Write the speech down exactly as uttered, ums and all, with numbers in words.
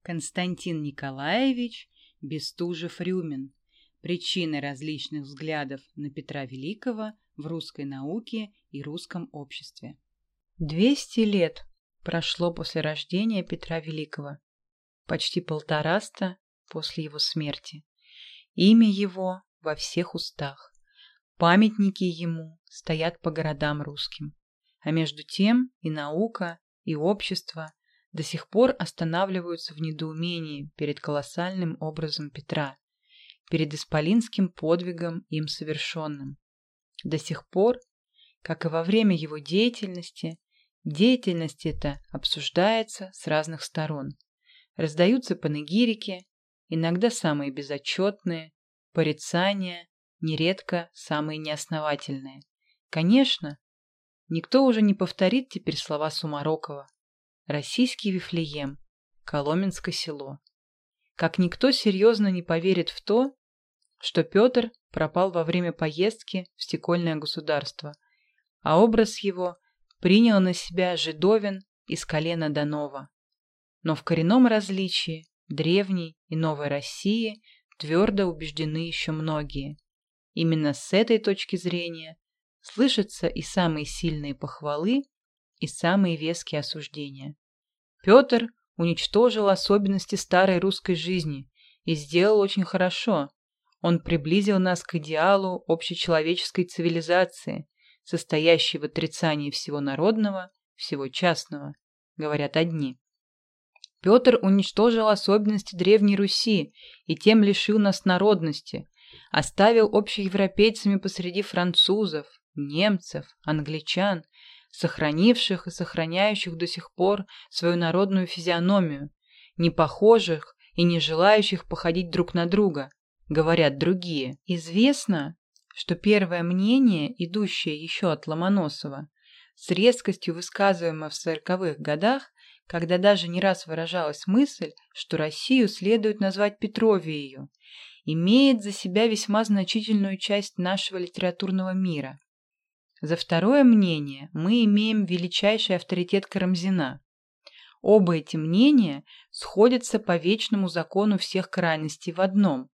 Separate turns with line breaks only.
Константин Николаевич Бестужев-Рюмин. Причины различных взглядов на Петра Великого в русской науке и русском обществе. Двести лет прошло после рождения Петра Великого, почти полтораста после его смерти. Имя его во всех устах, памятники ему стоят по городам русским, а между тем и наука, и общество до сих пор останавливаются в недоумении перед колоссальным образом Петра, перед исполинским подвигом им совершенным. До сих пор, как и во время его деятельности, деятельность эта обсуждается с разных сторон. Раздаются панегирики, иногда самые безотчетные, порицания, нередко самые неосновательные. Конечно, никто уже не повторит теперь слова Сумарокова: «Российский Вифлеем, Коломенское село». Как никто серьезно не поверит в то, что Петр пропал во время поездки в стекольное государство, а образ его принял на себя жидовин из колена Донова. Но в коренном различии древней и новой России твердо убеждены еще многие. Именно с этой точки зрения слышатся и самые сильные похвалы, и самые веские осуждения. Петр уничтожил особенности старой русской жизни и сделал очень хорошо. Он приблизил нас к идеалу общечеловеческой цивилизации, состоящей в отрицании всего народного, всего частного, говорят одни. Петр уничтожил особенности Древней Руси и тем лишил нас народности, оставил общеевропейцами посреди французов, немцев, англичан, сохранивших и сохраняющих до сих пор свою народную физиономию, не похожих и не желающих походить друг на друга, говорят другие. Известно, что первое мнение, идущее еще от Ломоносова, с резкостью высказываемое в сороковых годах, когда даже не раз выражалась мысль, что Россию следует назвать Петровией, имеет за себя весьма значительную часть нашего литературного мира. За второе мнение мы имеем величайший авторитет Карамзина. Оба эти мнения сходятся по вечному закону всех крайностей в одном: